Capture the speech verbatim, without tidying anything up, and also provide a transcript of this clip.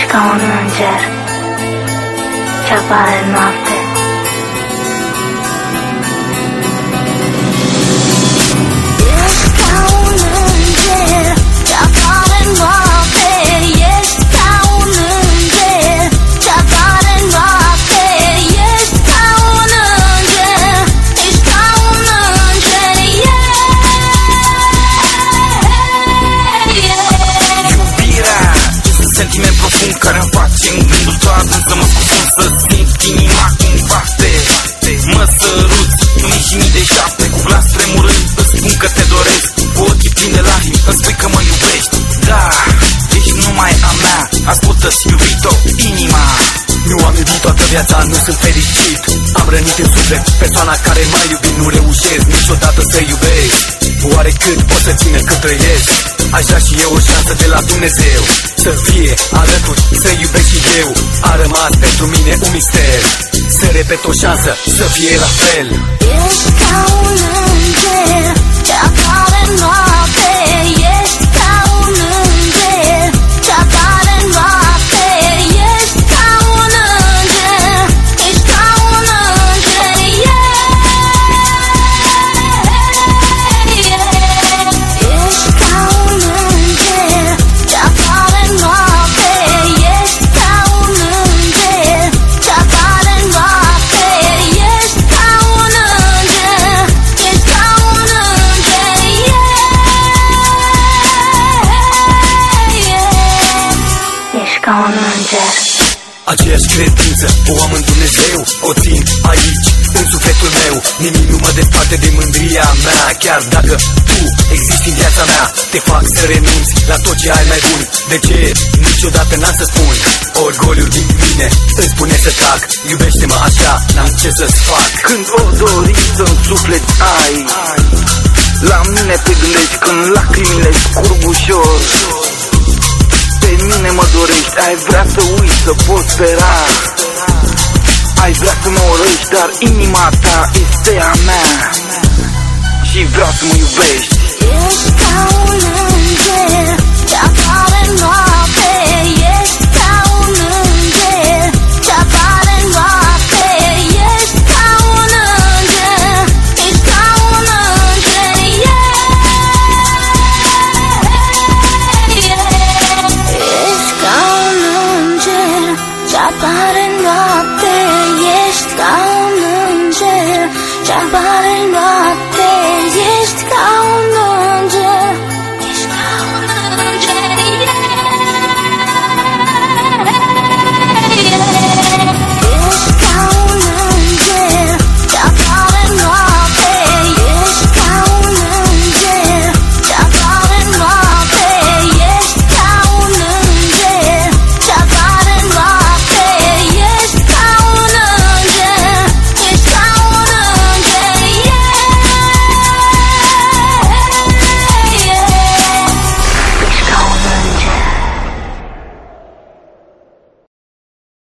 ca un înger ce apare în noapte. Ești ca un înger ce apare în noapte. Ești ca un înger ce apare în noapte. Ești ca un înger, ești ca un înger, yeah. Iubirea este un sentiment profund care îmi face în gândul toat, însă mă scufund să simt inima cum bate. Mă săruți mii și mii de șapte, cu glas tremurând îți spun că te doresc. Cu ochii plini de lacrimi îmi spui că mă iubești. Da, ești numai a mea, ascultă-ți iubito inima. Nu am iubit toată viața, nu sunt fericit. Am rănit în suflet persoana care m-a iubit. Nu reușesc niciodată să iubesc. Oare cât pot să țină cât trăiesc? Aș vrea și eu o șansă de la Dumnezeu, să fie alături, să iubesc și eu. A rămas pentru mine un mister, să repet o șansă, să fie la fel. Ești ca un înger ce apare în noapte. Ești ca un înger ce apare în noapte. Ești ca un înger, ești ca un înger, yeah. Ești ca un înger ce apare în noapte. Ești ca un înger ce apare în noapte. Ești ca un înger, ești ca un înger, yeah. Ești ca un înger. Aceeași credință o am în Dumnezeu, o țin aici, în sufletul meu. Nimic nu mă desparte de mândria mea. Chiar dacă tu existi în viața mea, te fac să renunți la tot ce ai mai bun. De ce? Niciodată n-am să spun. Orgoliul din mine îmi spune să tac. Iubește-mă așa, n-am ce să-ți fac. Când o dorință în suflet ai, la mine te gândești când lacrimile scurg ușor. Pe mine mă dorești, ai vrea să uiți, să poți spera. Ai vrea să mă urăști, dar inima ta este a mea și vreau să mă iubești. Ești ca un